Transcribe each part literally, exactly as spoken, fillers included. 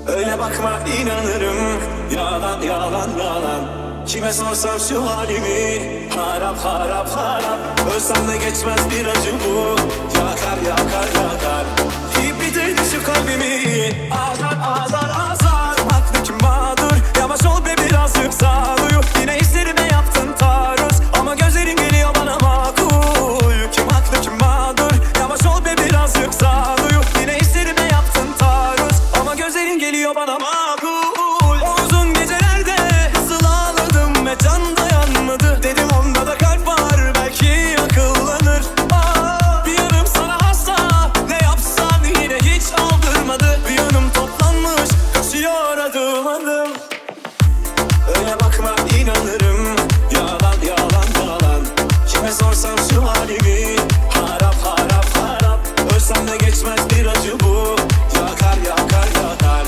Öyle bakma inanırım. Yalan yalan yalan. Kime sorsam şu halimi, harap harap harap. Ölsem de geçmez bir acı bu. Yakar yakar yakar. Yiyip bitirdi şu kalbimi. Azar azar azar. Haklı kim mağdur? Yavaş ol be birazcık sağduyu. Yine hislerime yaptın taarruz, ama gözlerin geliyor bana makul. Kim haklı kim mağdur? Yavaş ol be birazcık sağduyu. Yine hislerime yaptın taarruz, ama gözlerin geliyor bana makul. O uzun gecelerde hızlı ağladım ve can dayanmadı. Dedim onda da kalp var, belki akıllanır. Aa, bir yanım sana hasta, ne yapsan yine hiç aldırmadı. Bir yanım toplanmış, kaçıyor adım adım. Öyle bakma inanırım. Yalan yalan yalan. Kime sorsam şu halimi, harap harap harap. Ölsem de geçmez bir acı bu. Yakar yakar yakar.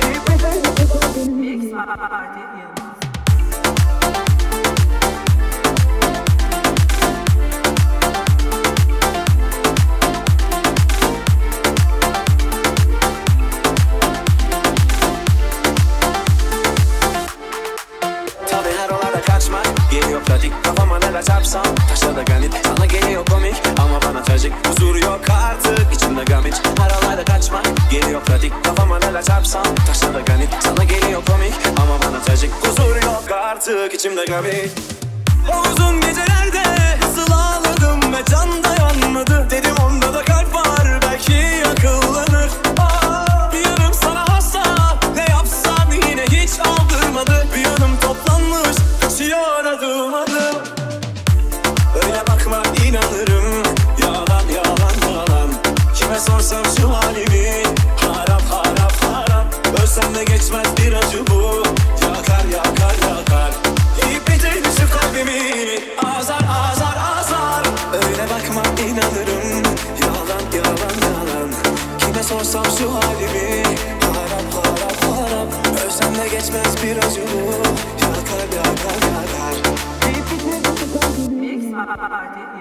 Tabi her olada kaçmak geliyor pratik. Kafama neler çarpsam taşla da ganit. Sana geliyor komik ama bana trajik. Huzur yok artık içimde gamit. Her olayda kaçmak geliyor pratik. Kafama neler çarpsam taşla da ganit. Sana geliyor komik ama bana trajik. Huzur yok artık içimde gamit. O uzun gecelerde hızlı ağladım ve can dayanmadı. Dedim onda da kalp var, belki akıllanır. Aa, bir yanım sana hasta, ne yapsan yine hiç aldırmadı. Bir yanım toplanmış, kaçıyor adım adım. Öyle bakma inanırım. Yalan yalan yalan. Kime sorsam şu halimi, harap harap harap. Ölsem de geçmez bir acı bu. Yakar yakar yakar. Yiyip bitirdi şu kalbimi. Azar azar azar. Öyle bakma inanırım. Yalan yalan yalan. Kime sorsam şu halimi, harap harap harap. Ölsem de geçmez bir acı bu. Yakar yakar yakar. Yiyip bitirdi şu kalbimi.